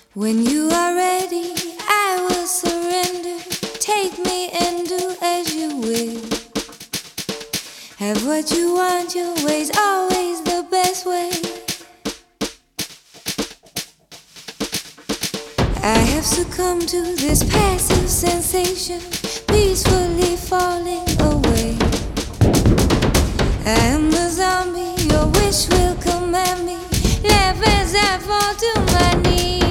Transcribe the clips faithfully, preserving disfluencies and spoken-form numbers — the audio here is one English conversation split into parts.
When you are ready, I will surrender. Take me and do as you will. Have what you want, your way's always the best way. I have succumbed to this passive sensation, peacefully falling away. I am the zombie, your wish will command me. Laugh as I fall to my knees.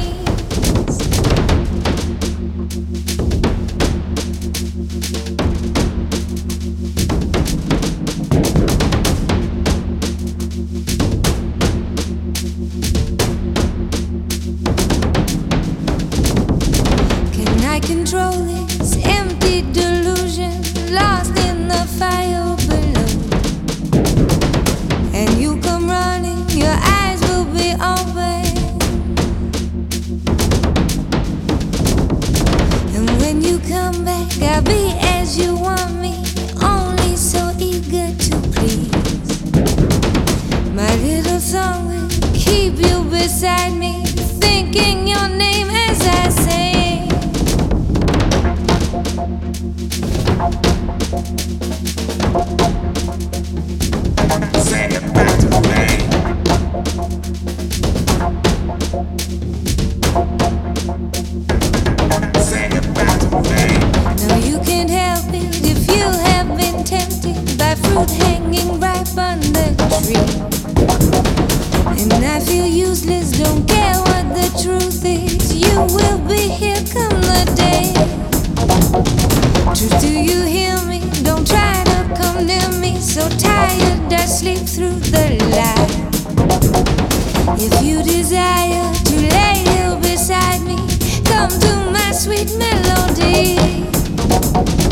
Can I control this empty delusion, lost in the fire below? And you come running, your eyes will be open. And when you come back, I'll be as you want me, only so eager to please. My little song will keep you beside me, thinking your name as I sing. Say it back to me. Say it back to me. No, you can't help it if you have been tempted by fruit hanging ripe on the tree. And I feel useless, don't care what the truth is. You will be here come the day. Truth, do you hear me? Don't try to come near me. So tired I sleep through the lie. If you desire to lay here beside me, come to my sweet melody.